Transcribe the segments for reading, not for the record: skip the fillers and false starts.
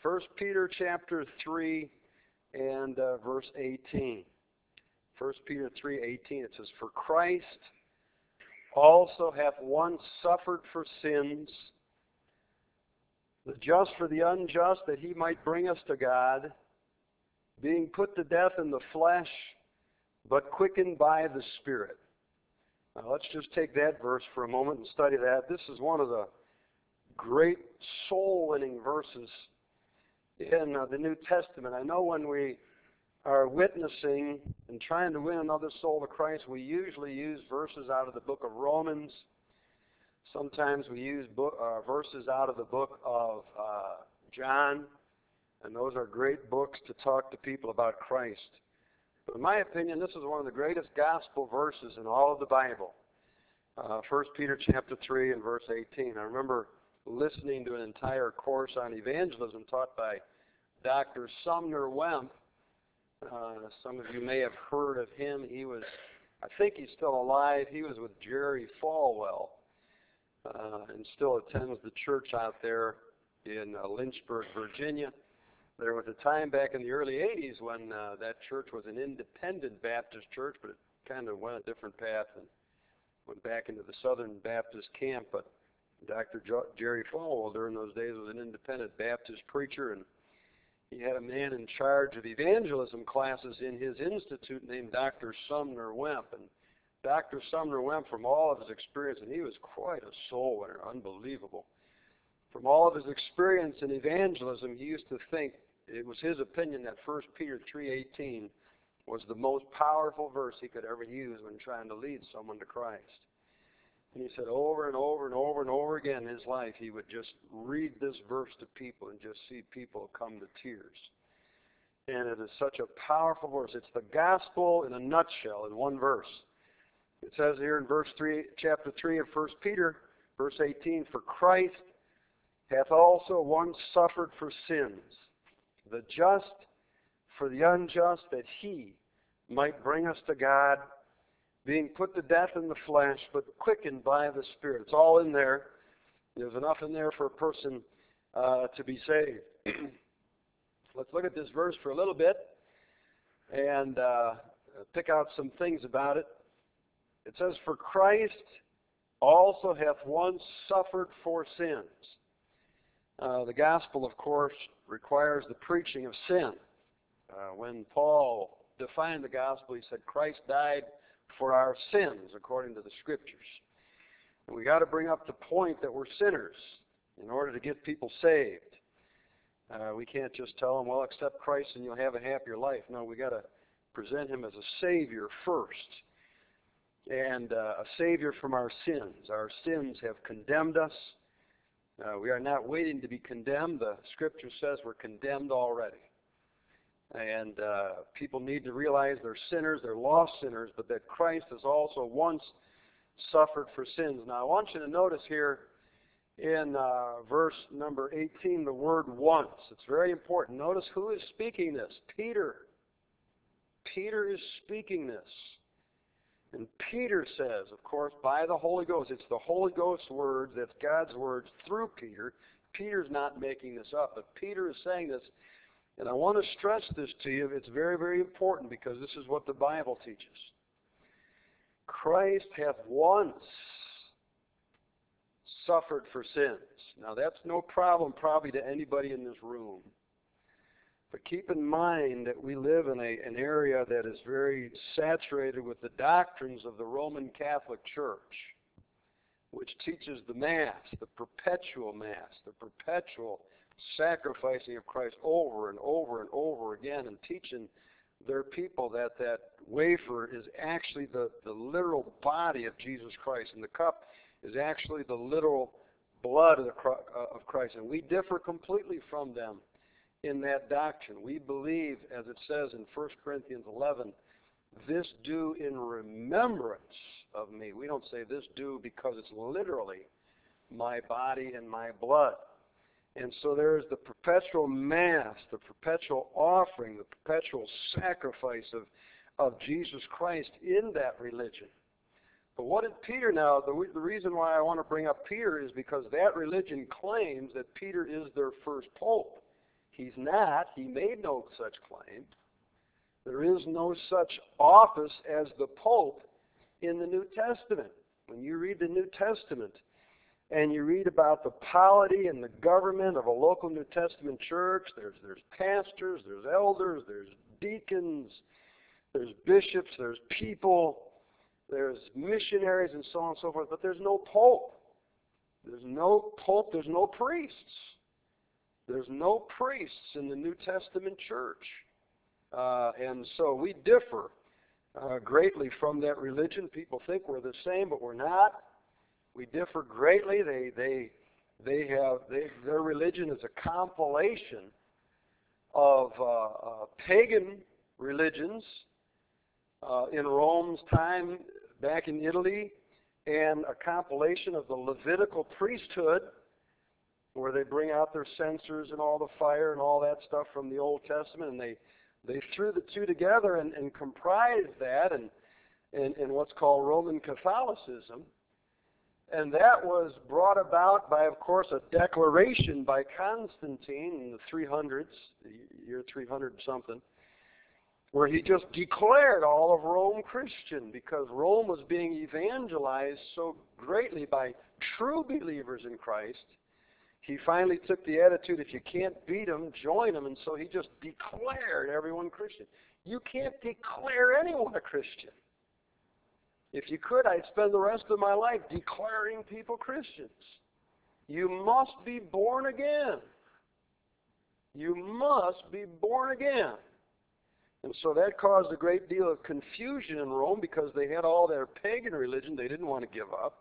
1 Peter chapter 3 and verse 18. 1 Peter 3:18, it says, "For Christ also hath once suffered for sins, the just for the unjust, that he might bring us to God, being put to death in the flesh, but quickened by the Spirit." Now let's just take that verse for a moment and study that. This is one of the great soul-winning verses in the New Testament. I know when we are witnessing and trying to win another soul to Christ, we usually use verses out of the book of Romans. Sometimes we use verses out of the book of John, and those are great books to talk to people about Christ. But in my opinion, this is one of the greatest gospel verses in all of the Bible. 1 Peter chapter 3 and verse 18. I remember listening to an entire course on evangelism taught by Dr. Sumner Wemp. Some of you may have heard of him. I think he's still alive. He was with Jerry Falwell and still attends the church out there in Lynchburg, Virginia. There was a time back in the early 80s when that church was an independent Baptist church, but it kind of went a different path and went back into the Southern Baptist camp. But Dr. Jerry Falwell during those days was an independent Baptist preacher, and he had a man in charge of evangelism classes in his institute named Dr. Sumner Wemp. And Dr. Sumner Wemp, from all of his experience, and he was quite a soul winner, unbelievable. From all of his experience in evangelism, he used to think, it was his opinion, that 1 Peter 3:18 was the most powerful verse he could ever use when trying to lead someone to Christ. And he said over and over and over and over again in his life, he would just read this verse to people and just see people come to tears. And it is such a powerful verse. It's the gospel in a nutshell in one verse. It says here in chapter 3 of 1 Peter, verse 18, "For Christ hath also once suffered for sins, the just for the unjust, that he might bring us to God, being put to death in the flesh, but quickened by the Spirit." It's all in there. There's enough in there for a person to be saved. Let's look at this verse for a little bit and pick out some things about it. It says, "For Christ also hath once suffered for sins." The gospel, of course, requires the preaching of sin. When Paul defined the gospel, he said, "Christ died for our sins, according to the Scriptures." And we got to bring up the point that we're sinners in order to get people saved. We can't just tell them, "Well, accept Christ and you'll have a happier life." No, we got to present him as a Savior first, and a Savior from our sins. Our sins have condemned us. We are not waiting to be condemned. The Scripture says we're condemned already. And people need to realize they're sinners, they're lost sinners, but that Christ has also once suffered for sins. Now I want you to notice here in verse number 18 the word "once." It's very important. Notice who is speaking this. Peter. Peter is speaking this. And Peter says, of course, by the Holy Ghost. It's the Holy Ghost's words, that's God's words through Peter. Peter's not making this up, but Peter is saying this. And I want to stress this to you. It's very, very important because this is what the Bible teaches. Christ hath once suffered for sins. Now that's no problem probably to anybody in this room. But keep in mind that we live in an area that is very saturated with the doctrines of the Roman Catholic Church, which teaches the Mass, the perpetual Mass, the perpetual sacrificing of Christ over and over and over again, and teaching their people that that wafer is actually the literal body of Jesus Christ, and the cup is actually the literal blood of Christ. And we differ completely from them in that doctrine. We believe, as it says in 1 Corinthians 11, "This do in remembrance of me." We don't say this do because it's literally my body and my blood. And so there's the perpetual Mass, the perpetual offering, the perpetual sacrifice of Jesus Christ in that religion. But what did Peter now, the reason why I want to bring up Peter is because that religion claims that Peter is their first pope. He's not. He made no such claim. There is no such office as the Pope in the New Testament. When you read the New Testament and you read about the polity and the government of a local New Testament church, there's pastors, there's elders, there's deacons, there's bishops, there's people, there's missionaries and so on and so forth, but there's no Pope. There's no Pope, there's no priests. There's no priests in the New Testament church. And so we differ greatly from that religion. People think we're the same, but we're not. We differ greatly. Their religion is a compilation of pagan religions in Rome's time back in Italy, and a compilation of the Levitical priesthood, where they bring out their censers and all the fire and all that stuff from the Old Testament, and they threw the two together and comprised that in what's called Roman Catholicism. And that was brought about by, of course, a declaration by Constantine in the 300s, the year 300 something, where he just declared all of Rome Christian, because Rome was being evangelized so greatly by true believers in Christ. He finally took the attitude, if you can't beat them, join them, and so he just declared everyone Christian. You can't declare anyone a Christian. If you could, I'd spend the rest of my life declaring people Christians. You must be born again. You must be born again. And so that caused a great deal of confusion in Rome, because they had all their pagan religion they didn't want to give up.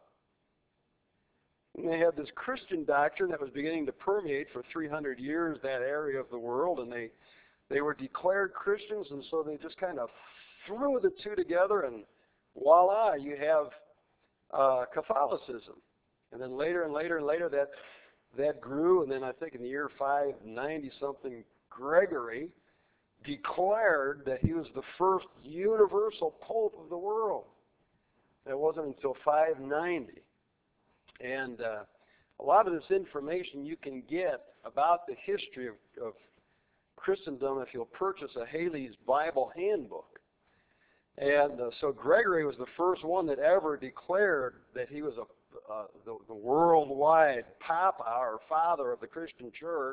And they had this Christian doctrine that was beginning to permeate for 300 years that area of the world, and they were declared Christians, and so they just kind of threw the two together, and voila, you have Catholicism. And then later and later and later that grew, and then I think in the year 590-something, Gregory declared that he was the first universal pope of the world. It wasn't until 590. And a lot of this information you can get about the history of Christendom if you'll purchase a Haley's Bible Handbook. And so Gregory was the first one that ever declared that he was the worldwide Papa, or father of the Christian church.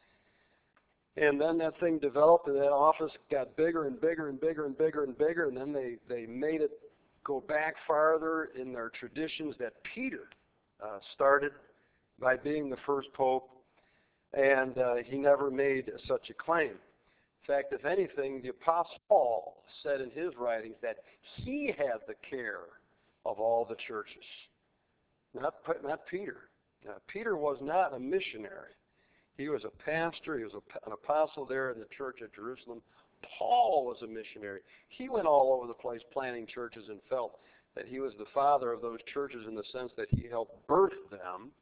And then that thing developed, and that office got bigger and bigger and bigger and bigger and bigger, and then they made it go back farther in their traditions that Peter started by being the first pope, and he never made such a claim. In fact, if anything, the Apostle Paul said in his writings that he had the care of all the churches, not Peter. Peter was not a missionary. He was a pastor. He was an apostle there in the church at Jerusalem. Paul was a missionary. He went all over the place planting churches and felt that he was the father of those churches in the sense that he helped birth them,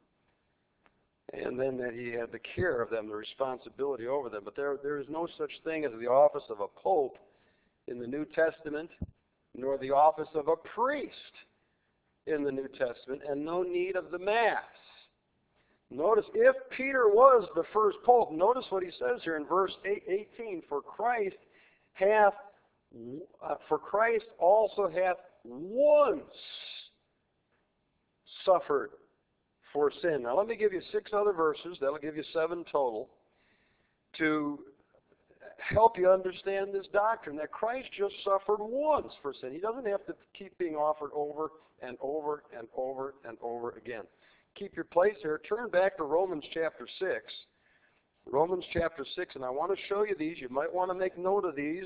and then that he had the care of them, the responsibility over them. But there is no such thing as the office of a pope in the New Testament, nor the office of a priest in the New Testament, and no need of the Mass. Notice, if Peter was the first pope, notice what he says here in verse 18, for Christ also hath once suffered for sin. Now let me give you 6 other verses, that'll give you 7 total, to help you understand this doctrine, that Christ just suffered once for sin. He doesn't have to keep being offered over and over and over and over again. Keep your place here. Turn back to Romans chapter 6. Romans chapter 6, and I want to show you these. You might want to make note of these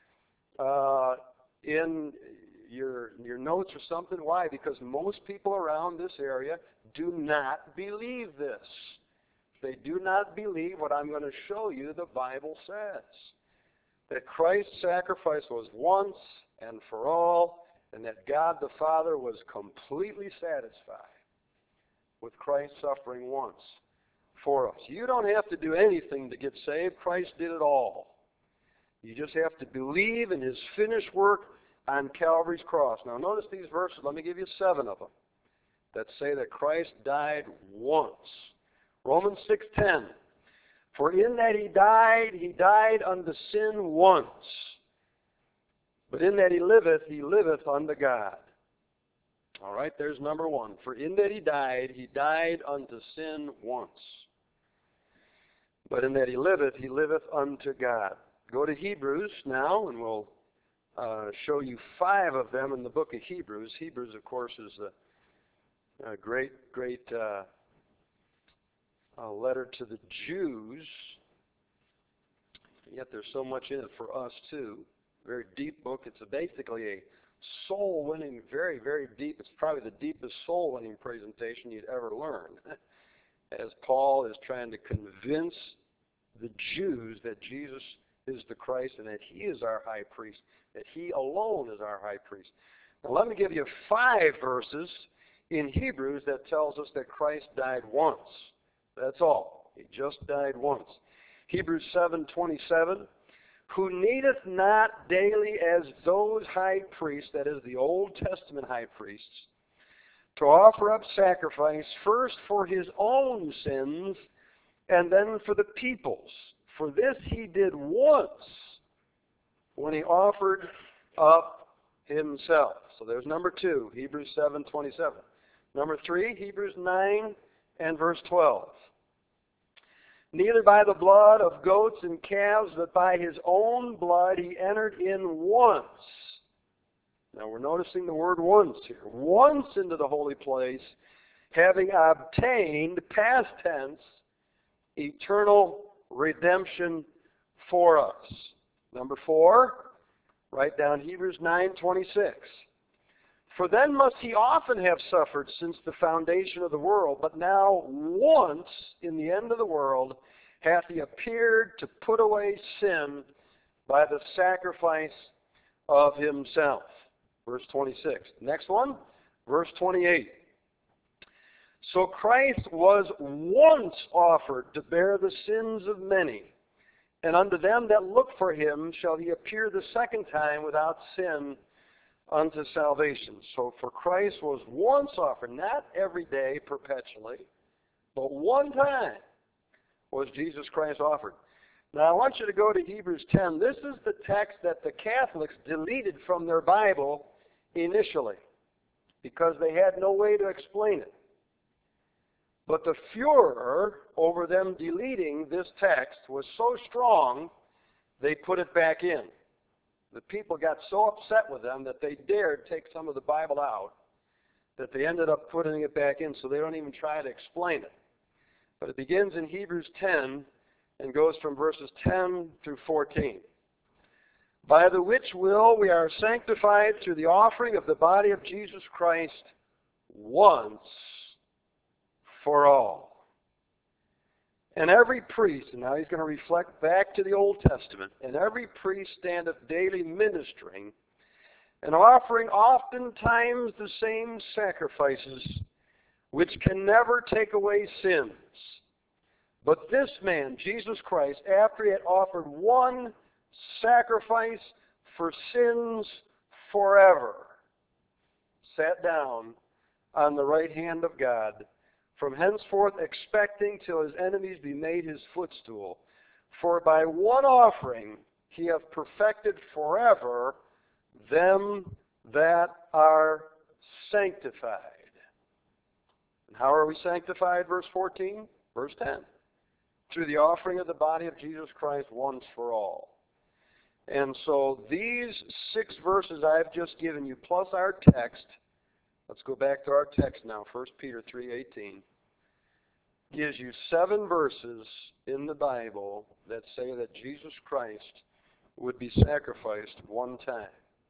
in your notes or something. Why? Because most people around this area do not believe this. They do not believe what I'm going to show you the Bible says. That Christ's sacrifice was once and for all, and that God the Father was completely satisfied with Christ suffering once for us. You don't have to do anything to get saved. Christ did it all. You just have to believe in his finished work on Calvary's cross. Now notice these verses. Let me give you 7 of them that say that Christ died once. Romans 6:10. For in that he died unto sin once. But in that he liveth unto God. All right, there's number one. For in that he died unto sin once. But in that he liveth unto God. Go to Hebrews now, and we'll show you 5 of them in the book of Hebrews. Hebrews, of course, is a great letter to the Jews. Yet there's so much in it for us, too. Very deep book. It's basically a soul-winning, very, very deep. It's probably the deepest soul-winning presentation you'd ever learn. As Paul is trying to convince the Jews that Jesus is the Christ and that he is our high priest, that he alone is our high priest. Now let me give you 5 verses in Hebrews that tells us that Christ died once. That's all. He just died once. Hebrews 7:27, who needeth not daily as those high priests, that is the Old Testament high priests, to offer up sacrifice first for his own sins and then for the people's. For this he did once when he offered up himself. So there's number 2, Hebrews 7:27. Number 3, Hebrews 9 and verse 12. Neither by the blood of goats and calves, but by his own blood he entered in once. Now we're noticing the word once here. Once into the holy place, having obtained, past tense, eternal redemption for us. Number 4, write down Hebrews 9:26. For then must he often have suffered since the foundation of the world, but now once in the end of the world hath he appeared to put away sin by the sacrifice of himself. Verse 26. Next one, verse 28. So Christ was once offered to bear the sins of many, and unto them that look for him shall he appear the second time without sin unto salvation. So for Christ was once offered, not every day perpetually, but one time was Jesus Christ offered. Now I want you to go to Hebrews 10. This is the text that the Catholics deleted from their Bible initially because they had no way to explain it. But the furor over them deleting this text was so strong, they put it back in. The people got so upset with them that they dared take some of the Bible out, that they ended up putting it back in, so they don't even try to explain it. But it begins in Hebrews 10 and goes from verses 10 through 14. By the which will we are sanctified through the offering of the body of Jesus Christ once for all. And every priest, and now he's going to reflect back to the Old Testament, and every priest standeth daily ministering, and offering oftentimes the same sacrifices, which can never take away sins. But this man, Jesus Christ, after he had offered one sacrifice for sins forever, sat down on the right hand of God, from henceforth expecting till his enemies be made his footstool. For by one offering he hath perfected forever them that are sanctified. And how are we sanctified? Verse 14, verse 10. Through the offering of the body of Jesus Christ once for all. And so these 6 verses I've just given you, plus our text, let's go back to our text now, 1 Peter 3:18, gives you 7 verses in the Bible that say that Jesus Christ would be sacrificed one time.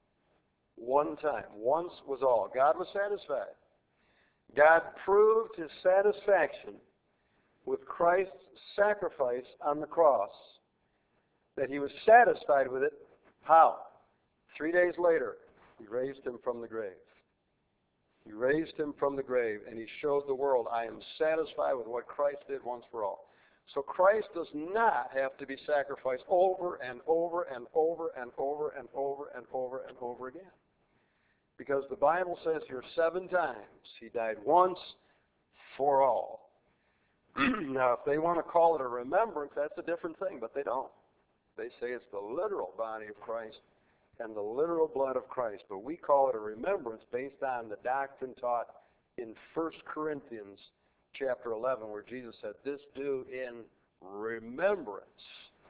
One time. Once was all. God was satisfied. God proved his satisfaction with Christ's sacrifice on the cross, that he was satisfied with it. How? 3 days later, he raised him from the grave. He raised him from the grave, and he showed the world, I am satisfied with what Christ did once for all. So Christ does not have to be sacrificed over and over and over and over and over and over and over again. Because the Bible says here 7 times, he died once for all. Now, if they want to call it a remembrance, that's a different thing, but they don't. They say it's the literal body of Christ and the literal blood of Christ, but we call it a remembrance based on the doctrine taught in 1 Corinthians chapter 11, where Jesus said, "This do in remembrance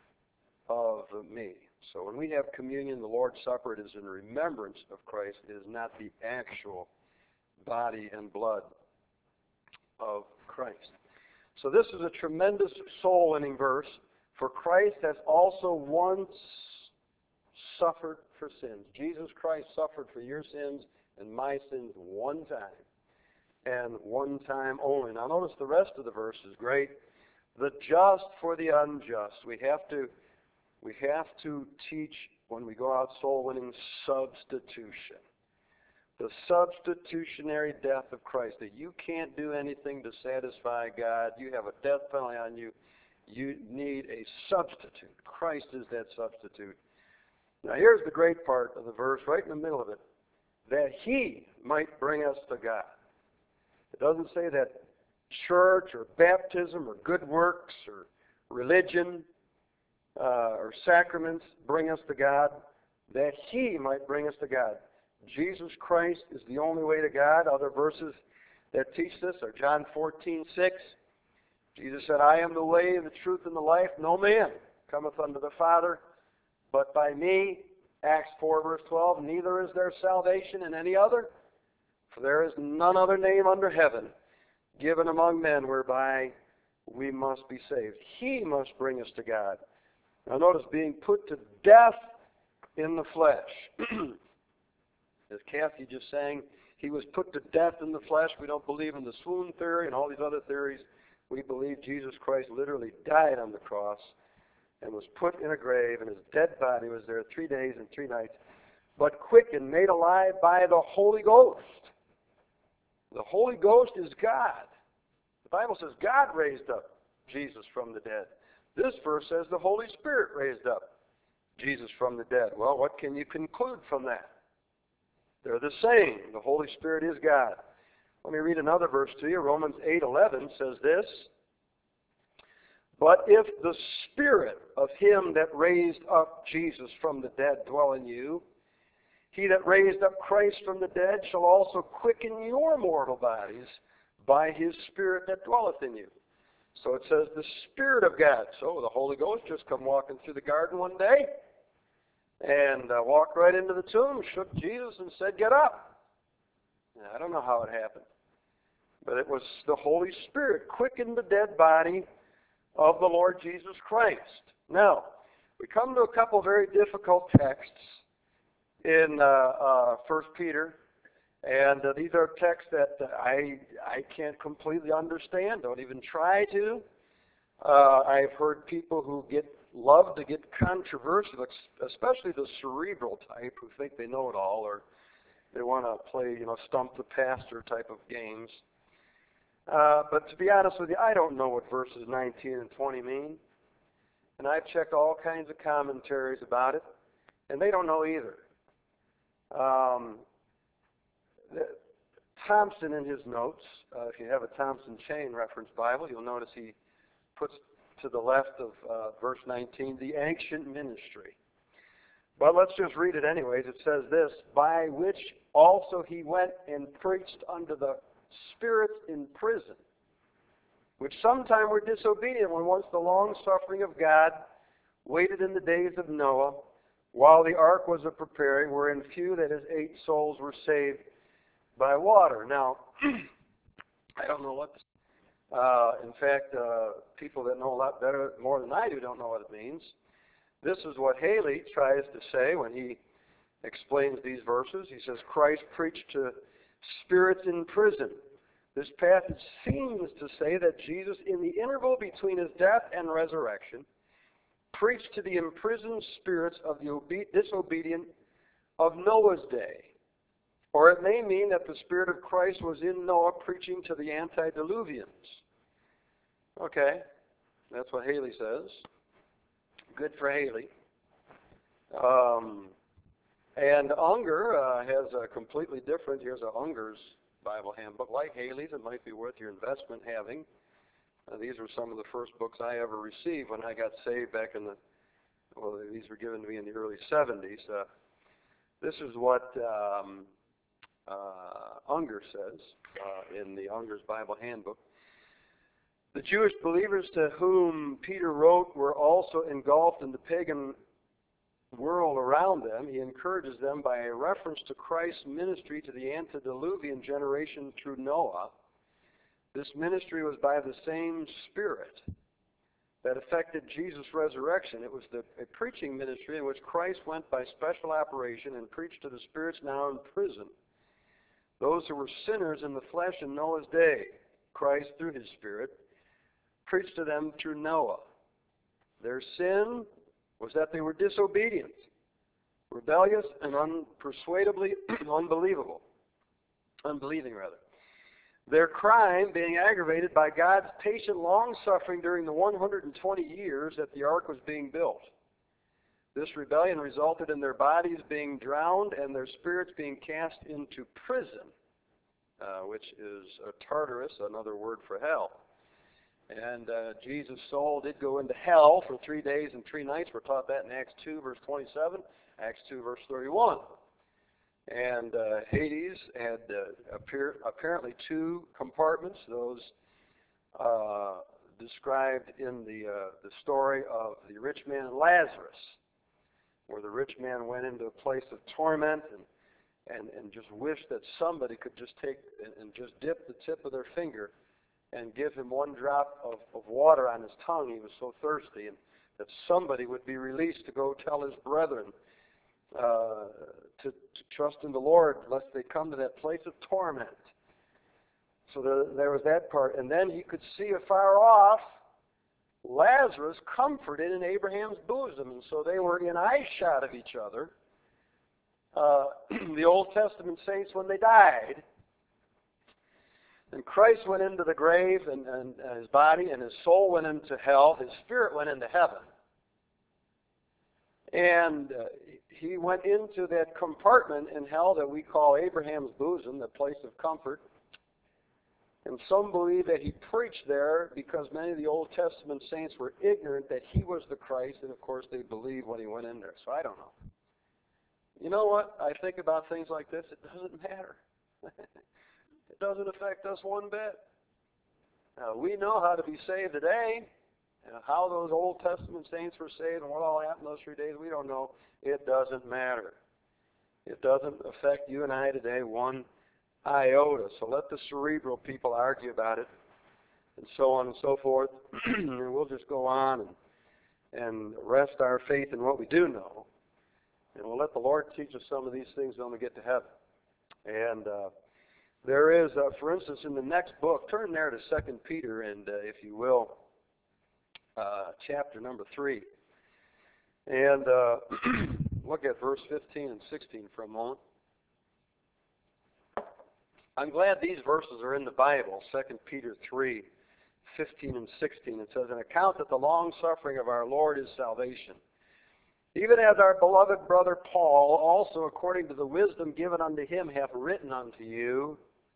of me." So when we have communion, the Lord's Supper, it is in remembrance of Christ. It is not the actual body and blood of Christ. So this is a tremendous soul-winning verse. For Christ has also once suffered for sins. Jesus Christ suffered for your sins and my sins one time, and one time only. Now notice the rest of the verse is great. The just for the unjust. We have to teach, when we go out soul-winning, substitution. The substitutionary death of Christ, that you can't do anything to satisfy God. You have a death penalty on you. You need a substitute. Christ is that substitute. Now here's the great part of the verse, right in the middle of it, that He might bring us to God. It doesn't say that church or baptism or good works or religion or sacraments bring us to God, that He might bring us to God. Jesus Christ is the only way to God. Other verses that teach this are John 14:6. Jesus said, "I am the way, the truth, and the life. No man cometh unto the Father but by me." Acts 4, verse 12. "Neither is there salvation in any other, for there is none other name under heaven given among men whereby we must be saved." He must bring us to God. Now notice, being put to death in the flesh. As Kathy just sang, He was put to death in the flesh. We don't believe in the swoon theory and all these other theories. We believe Jesus Christ literally died on the cross and was put in a grave, and His dead body was there 3 days and 3 nights, but quickened, made alive by the Holy Ghost. The Holy Ghost is God. The Bible says God raised up Jesus from the dead. This verse says the Holy Spirit raised up Jesus from the dead. Well, what can you conclude from that? They're the same. The Holy Spirit is God. Let me read another verse to you. Romans 8:11 says this. "But if the Spirit of Him that raised up Jesus from the dead dwell in you, He that raised up Christ from the dead shall also quicken your mortal bodies by His Spirit that dwelleth in you." So it says the Spirit of God. So the Holy Ghost just come walking through the garden one day and walked right into the tomb, shook Jesus, and said, "Get up." Now, I don't know how it happened, but it was the Holy Spirit quickened the dead body of the Lord Jesus Christ. Now, we come to a couple very difficult texts in 1 Peter, and these are texts that I can't completely understand, don't even try to. I've heard people who love to get controversial, especially the cerebral type who think they know it all, or they want to play, stump the pastor type of games. But to be honest with you, I don't know what verses 19 and 20 mean. And I've checked all kinds of commentaries about it, and they don't know either. Thompson, in his notes, if you have a Thompson Chain Reference Bible, you'll notice he puts to the left of verse 19, the ancient ministry. But let's just read it anyways. It says this, "By which also He went and preached unto the spirits in prison, which sometime were disobedient when once the long suffering of God waited in the days of Noah, while the ark was a preparing, wherein few, that is 8 souls, were saved by water." Now, I don't know what in fact, people that know a lot better, more than I do, don't know what it means. This is what Haley tries to say when he explains these verses. He says, Christ preached to spirits in prison. This passage seems to say that Jesus, in the interval between His death and resurrection, preached to the imprisoned spirits of the disobedient of Noah's day. Or it may mean that the Spirit of Christ was in Noah preaching to the antediluvians. Okay, that's what Haley says. Good for Haley. And Unger has a completely different, here's a Unger's Bible handbook. Like Haley's, it might be worth your investment having. These were some of the first books I ever received when I got saved back in these were given to me in the early 70s. This is what Unger says in the Unger's Bible Handbook. The Jewish believers to whom Peter wrote were also engulfed in the pagan world around them. He encourages them by a reference to Christ's ministry to the antediluvian generation through Noah. This ministry was by the same Spirit that affected Jesus' resurrection. It was a preaching ministry in which Christ went by special apparition and preached to the spirits now in prison. Those who were sinners in the flesh in Noah's day, Christ, through His Spirit, preached to them through Noah. Their sin was that they were disobedient, rebellious, and unpersuadably unbelieving. Their crime being aggravated by God's patient long-suffering during the 120 years that the ark was being built. This rebellion resulted in their bodies being drowned and their spirits being cast into prison, which is a Tartarus, another word for hell. And Jesus' soul did go into hell for 3 days and 3 nights. We're taught that in Acts 2, verse 27, Acts 2, verse 31. And Hades had apparently 2 compartments, those described in the story of the rich man and Lazarus, where the rich man went into a place of torment and just wished that somebody could just take and just dip the tip of their finger and give him 1 drop of water on his tongue. He was so thirsty, and that somebody would be released to go tell his brethren to trust in the Lord, lest they come to that place of torment. So there was that part. And then he could see afar off Lazarus comforted in Abraham's bosom. And so they were in eyeshot of each other. The Old Testament saints, when they died, and Christ went into the grave, and his body, and his soul went into hell, his spirit went into heaven. And he went into that compartment in hell that we call Abraham's bosom, the place of comfort. And some believe that he preached there because many of the Old Testament saints were ignorant that he was the Christ, and of course they believed when he went in there. So I don't know. You know what? I think about things like this. It doesn't matter. It doesn't affect us one bit. We know how to be saved today. How those Old Testament saints were saved and what all happened those 3 days, we don't know. It doesn't matter. It doesn't affect you and I today one iota. So let the cerebral people argue about it, and so on and so forth. And we'll just go on and rest our faith in what we do know. And we'll let the Lord teach us some of these things when we get to heaven. And there is, for instance, in the next book, turn there to 2 Peter, and if you will, chapter number 3. And look at verse 15 and 16 for a moment. I'm glad these verses are in the Bible, 2 Peter 3, 15 and 16. It says, "An account that the long-suffering of our Lord is salvation, even as our beloved brother Paul, also according to the wisdom given unto him, hath written unto you,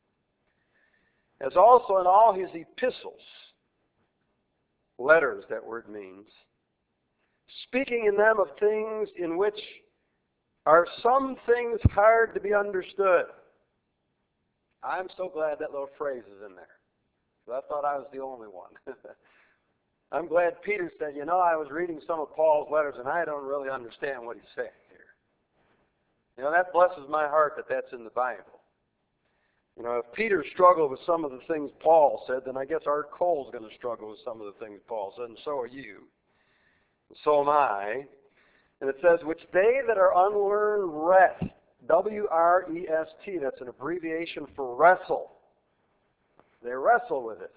as also in all his epistles," letters, that word means, "speaking in them of things in which are some things hard to be understood." I'm so glad that little phrase is in there. I thought I was the only one. I'm glad Peter said, I was reading some of Paul's letters and I don't really understand what he's saying here. That blesses my heart that that's in the Bible. If Peter struggled with some of the things Paul said, then I guess Art Cole's going to struggle with some of the things Paul said, and so are you. And so am I. And it says, "which they that are unlearned rest," W-R-E-S-T, that's an abbreviation for wrestle. They wrestle with it.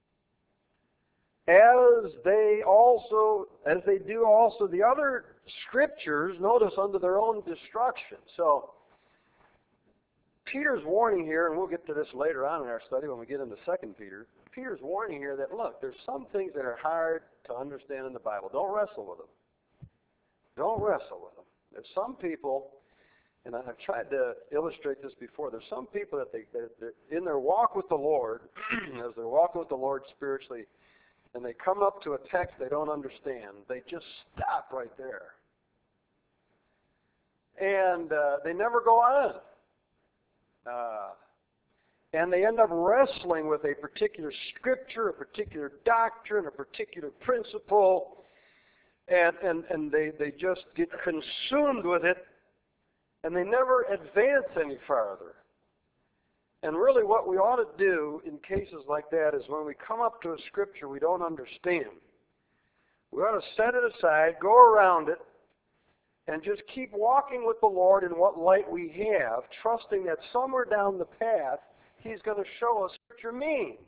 As they do also the other scriptures, notice, unto their own destruction. So, Peter's warning here, and we'll get to this later on in our study when we get into 2 Peter. Peter's warning here that, look, there's some things that are hard to understand in the Bible. Don't wrestle with them. Don't wrestle with them. There's some people, and I've tried to illustrate this before, there's some people that they're in their walk with the Lord, as they're walking with the Lord spiritually, and they come up to a text they don't understand, they just stop right there. And they never go on. And they end up wrestling with a particular scripture, a particular doctrine, a particular principle, and they just get consumed with it, and they never advance any farther. And really what we ought to do in cases like that is when we come up to a scripture we don't understand, we ought to set it aside, go around it, and just keep walking with the Lord in what light we have, trusting that somewhere down the path He's going to show us what Scripture means.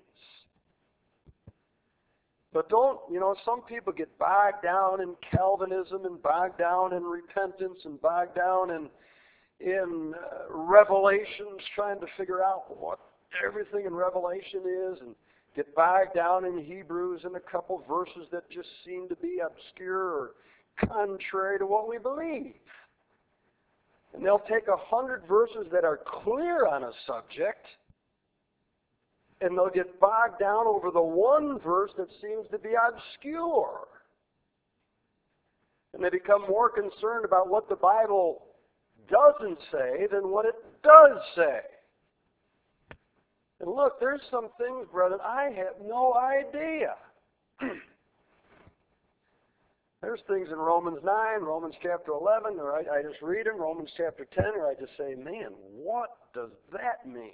But don't, some people get bogged down in Calvinism and bogged down in repentance and bogged down in Revelations, trying to figure out what everything in Revelation is, and get bogged down in Hebrews and a couple verses that just seem to be obscure or contrary to what we believe. And they'll take 100 verses that are clear on a subject, and they'll get bogged down over the one verse that seems to be obscure. And they become more concerned about what the Bible doesn't say than what it does say. And look, there's some things, brethren, I have no idea. There's things in Romans 9, Romans chapter 11, or I just read them, Romans chapter 10, or I just say, man, what does that mean?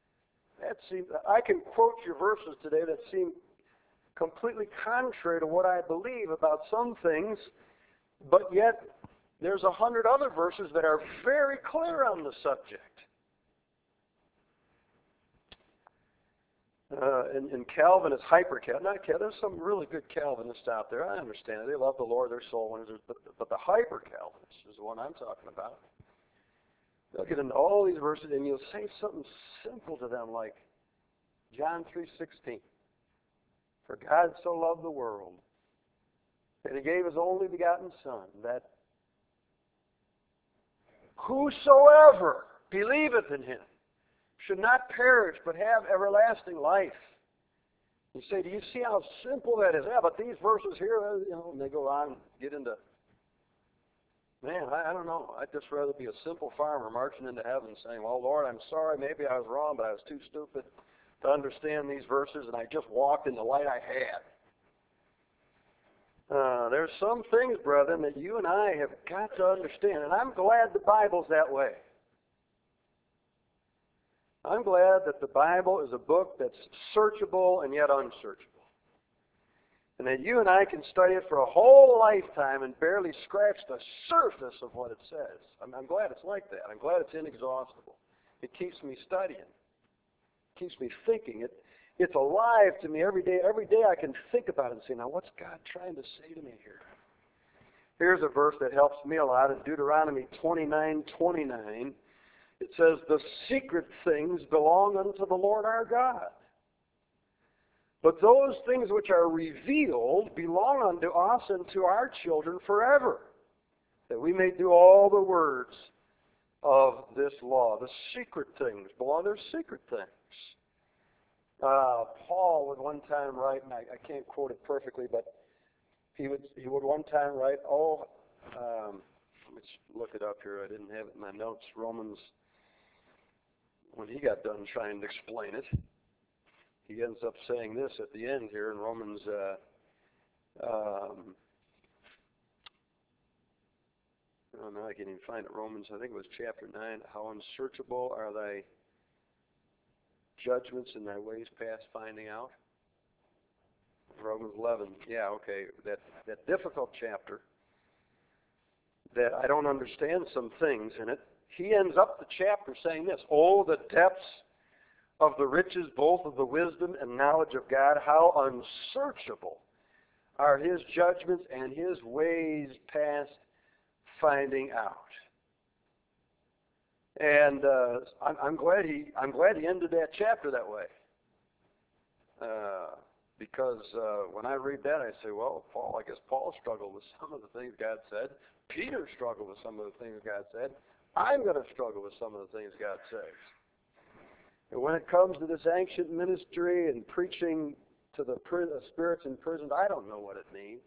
I can quote you verses today that seem completely contrary to what I believe about some things, but yet there's 100 other verses that are very clear on the subject. And Calvinists, not Calvinists, there's some really good Calvinists out there. I understand it. They love the Lord, they're soul winners, but the hyper-Calvinists is the one I'm talking about. They'll get into all these verses, and you'll say something simple to them like John 3:16. For God so loved the world that He gave His only begotten Son, that whosoever believeth in Him should not perish but have everlasting life. You say, do you see how simple that is? Yeah, but these verses here, and they go on and get into, man, I don't know. I'd just rather be a simple farmer marching into heaven saying, well, Lord, I'm sorry, maybe I was wrong, but I was too stupid to understand these verses, and I just walked in the light I had. There's some things, brethren, that you and I have got to understand, and I'm glad the Bible's that way. I'm glad that the Bible is a book that's searchable and yet unsearchable. And that you and I can study it for a whole lifetime and barely scratch the surface of what it says. I'm glad it's like that. I'm glad it's inexhaustible. It keeps me studying. It keeps me thinking. It's alive to me every day. Every day I can think about it and say, now what's God trying to say to me here? Here's a verse that helps me a lot in Deuteronomy 29:29. It says, the secret things belong unto the Lord our God. But those things which are revealed belong unto us and to our children forever, that we may do all the words of this law. The secret things belong, they're secret things. Paul would one time write, and I can't quote it perfectly, but he would one time write, let me look it up here. I didn't have it in my notes. Romans, when he got done trying to explain it, he ends up saying this at the end here in Romans, now I can't even find it. Romans, I think it was chapter 9. How unsearchable are thy judgments and thy ways past finding out? Romans 11. Yeah, okay. That difficult chapter that I don't understand some things in it. He ends up the chapter saying this, oh, the depths of the riches, both of the wisdom and knowledge of God, how unsearchable are His judgments and His ways past finding out. And I'm glad he ended that chapter that way, because when I read that, I say, well, I guess Paul struggled with some of the things God said. Peter struggled with some of the things God said. I'm going to struggle with some of the things God says. And when it comes to this ancient ministry and preaching to the spirits imprisoned. I don't know what it means.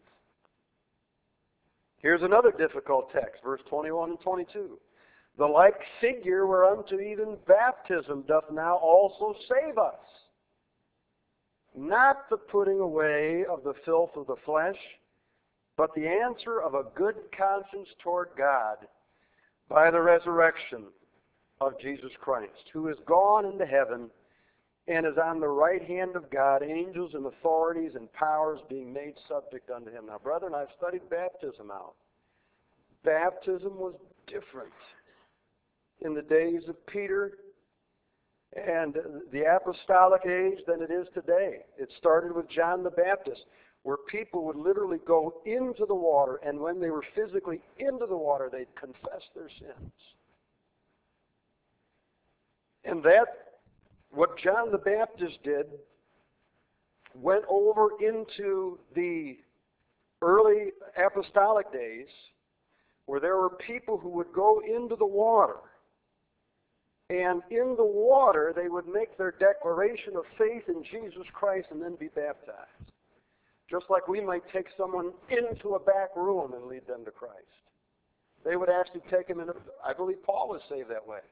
Here's another difficult text, verse 21 and 22. The like figure whereunto even baptism doth now also save us. Not the putting away of the filth of the flesh, but the answer of a good conscience toward God by the resurrection of Jesus Christ, who is gone into heaven and is on the right hand of God, angels and authorities and powers being made subject unto him. Now, brethren, I've studied baptism out. Baptism was different in the days of Peter and the apostolic age than it is today. It started with John the Baptist, where people would literally go into the water, and when they were physically into the water, they'd confess their sins. And that, what John the Baptist did, went over into the early apostolic days, where there were people who would go into the water. And in the water, they would make their declaration of faith in Jesus Christ and then be baptized. Just like we might take someone into a back room and lead them to Christ. They would actually take him into, I believe Paul was saved that way.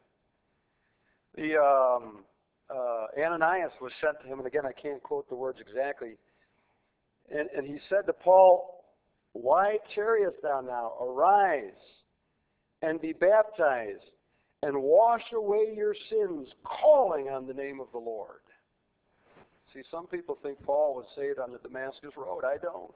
Ananias was sent to him, and again, I can't quote the words exactly. And he said to Paul, "Why tarriest thou now? Arise and be baptized, and wash away your sins, calling on the name of the Lord." See, some people think Paul was saved on the Damascus Road. I don't.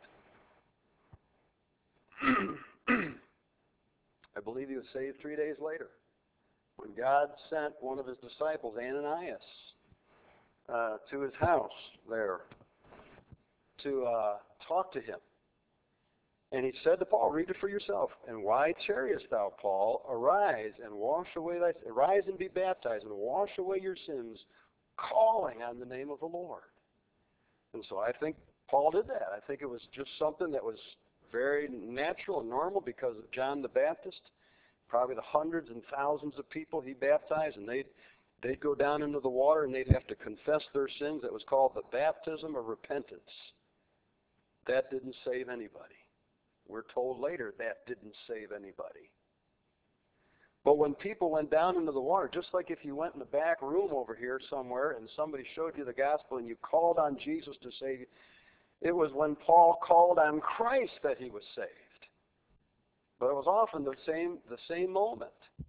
I believe he was saved 3 days later, when God sent one of his disciples, Ananias, to his house there to talk to him. And he said to Paul, read it for yourself. "And why tarriest thou, Paul? Arise and wash away arise and be baptized and wash away your sins, calling on the name of the Lord." And so I think Paul did that. I think it was just something that was very natural and normal because of John the Baptist. Probably the hundreds and thousands of people he baptized, and they'd go down into the water and they'd have to confess their sins. That was called the baptism of repentance. That didn't save anybody. We're told later that didn't save anybody. But when people went down into the water, just like if you went in the back room over here somewhere and somebody showed you the gospel and you called on Jesus to save you, it was when Paul called on Christ that he was saved. But it was often the same moment.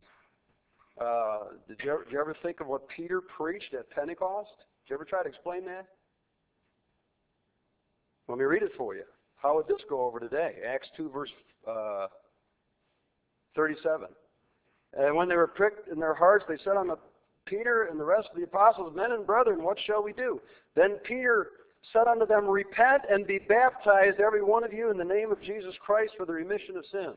Did you ever think of what Peter preached at Pentecost? Did you ever try to explain that? Let me read it for you. How would this go over today? Acts 2, verse 37. "And when they were pricked in their hearts, they said unto Peter and the rest of the apostles, Men and brethren, what shall we do? Then Peter said unto them, Repent and be baptized, every one of you, in the name of Jesus Christ for the remission of sins."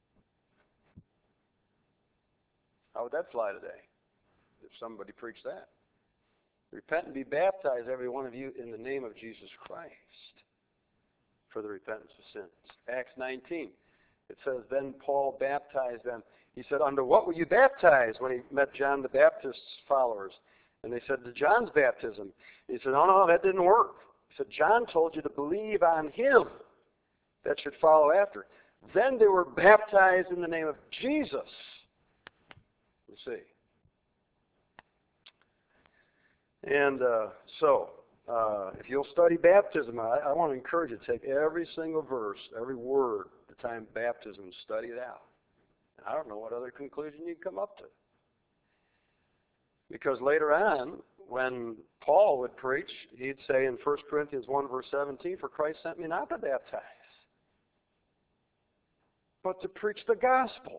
How would that fly today if somebody preached that? "Repent and be baptized, every one of you, in the name of Jesus Christ for the repentance of sins." Acts 19, it says, "Then Paul baptized them." He said, "Under what were you baptized?" When he met John the Baptist's followers. And they said, "To John's baptism." He said, No, that didn't work. He said, "John told you to believe on him. That should follow after." Then they were baptized in the name of Jesus. You see. And if you'll study baptism, I want to encourage you to take every single verse, every word, the time baptism, study it out. I don't know what other conclusion you'd come up to. Because later on, when Paul would preach, he'd say in 1 Corinthians 1, verse 17, "For Christ sent me not to baptize, but to preach the gospel."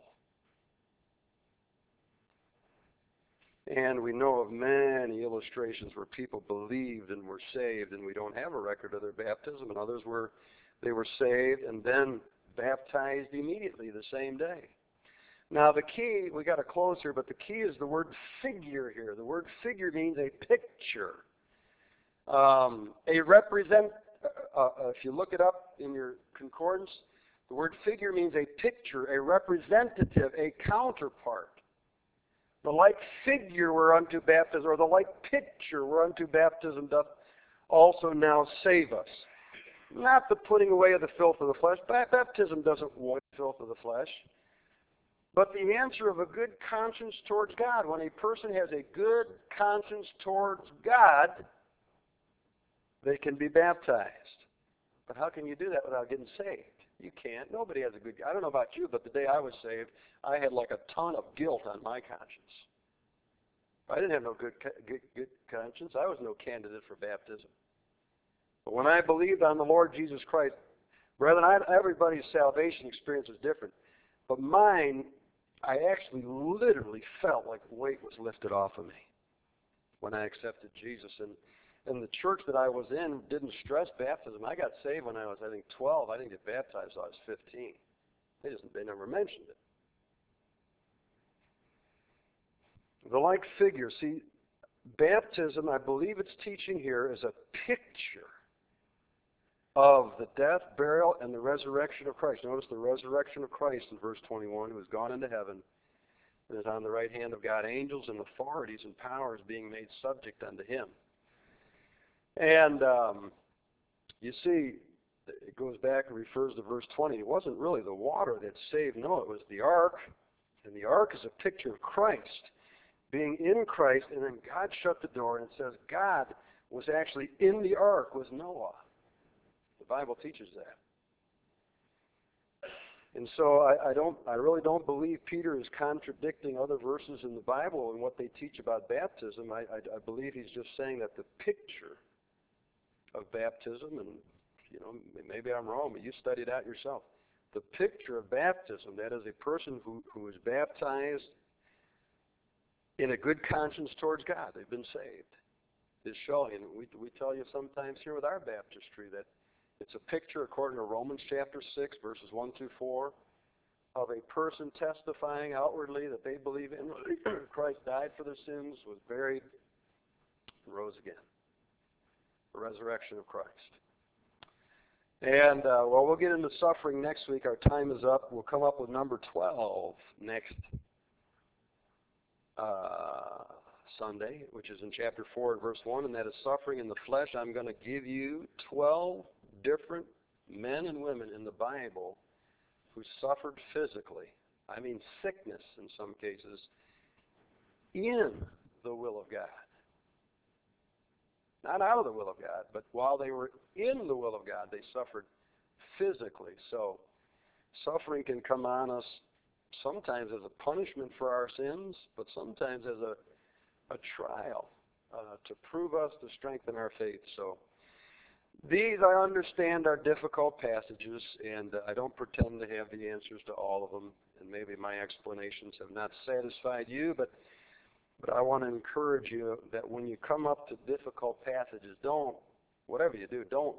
And we know of many illustrations where people believed and were saved, and we don't have a record of their baptism, and others were saved and then baptized immediately the same day. Now the key, we got to close here, but the key is the word figure here. The word figure means a picture. If you look it up in your concordance, the word figure means a picture, a representative, a counterpart. The like figure whereunto baptism, or the like picture whereunto baptism doth also now save us. Not the putting away of the filth of the flesh. Baptism doesn't wash the filth of the flesh. But the answer of a good conscience towards God. When a person has a good conscience towards God, they can be baptized. But how can you do that without getting saved? You can't. Nobody has a good... I don't know about you, but the day I was saved, I had like a ton of guilt on my conscience. I didn't have no good conscience. I was no candidate for baptism. But when I believed on the Lord Jesus Christ, brethren, everybody's salvation experience is different. But mine, I actually literally felt like the weight was lifted off of me when I accepted Jesus. And the church that I was in didn't stress baptism. I got saved when I was, I think, 12. I didn't get baptized until I was 15. They never mentioned it. The like figure, see, baptism, I believe it's teaching here, is a picture of the death, burial, and the resurrection of Christ. Notice the resurrection of Christ in verse 21, who has gone into heaven and is on the right hand of God, angels and authorities and powers being made subject unto him. And you see, it goes back and refers to verse 20. It wasn't really the water that saved. No, it was the ark. And the ark is a picture of Christ being in Christ. And then God shut the door, and it says God was actually in the ark with Noah. The Bible teaches that. And so I really don't believe Peter is contradicting other verses in the Bible and what they teach about baptism. I believe he's just saying that the picture of baptism, and maybe I'm wrong, but you study it out yourself. The picture of baptism, that is a person who is baptized in a good conscience towards God. They've been saved. Is showing, and we tell you sometimes here with our baptistry that it's a picture, according to Romans chapter 6, verses 1 through 4, of a person testifying outwardly that they believe in Christ died for their sins, was buried, and rose again. The resurrection of Christ. And, we'll get into suffering next week. Our time is up. We'll come up with number 12 next Sunday, which is in chapter 4 and verse 1, and that is suffering in the flesh. I'm going to give you 12 different men and women in the Bible who suffered physically. I mean sickness in some cases, in the will of God. Not out of the will of God, but while they were in the will of God, they suffered physically. So suffering can come on us sometimes as a punishment for our sins, but sometimes as a trial to prove us, to strengthen our faith. So these, I understand, are difficult passages, and I don't pretend to have the answers to all of them, and maybe my explanations have not satisfied you, but I want to encourage you that when you come up to difficult passages, whatever you do, don't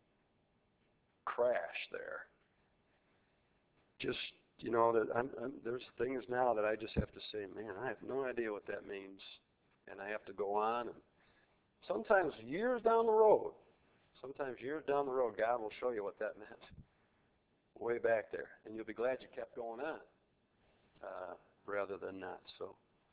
crash there. Just, there's things now that I just have to say, man, I have no idea what that means, and I have to go on. And sometimes years down the road, God will show you what that meant way back there, and you'll be glad you kept going on rather than not. So,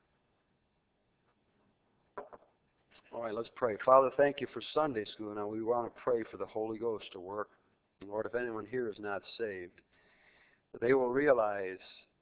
all right, let's pray. Father, thank you for Sunday school. Now we want to pray for the Holy Ghost to work. And Lord, if anyone here is not saved, they will realize,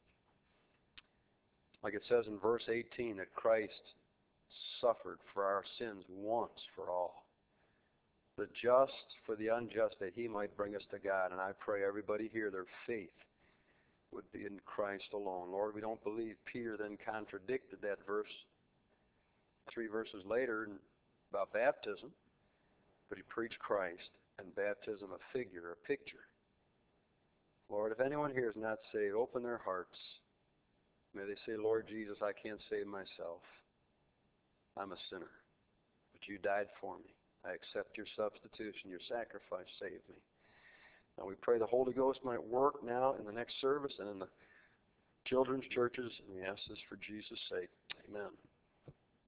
like it says in verse 18, that Christ suffered for our sins once for all. The just for the unjust, that he might bring us to God. And I pray everybody here, their faith would be in Christ alone. Lord, we don't believe Peter then contradicted that verse 3 verses later about baptism, but he preached Christ and baptism a figure, a picture. Lord, if anyone here is not saved, open their hearts. May they say, Lord Jesus, I can't save myself. I'm a sinner, but you died for me. I accept your substitution, your sacrifice saved me. Now we pray the Holy Ghost might work now in the next service and in the children's churches, and we ask this for Jesus' sake. Amen.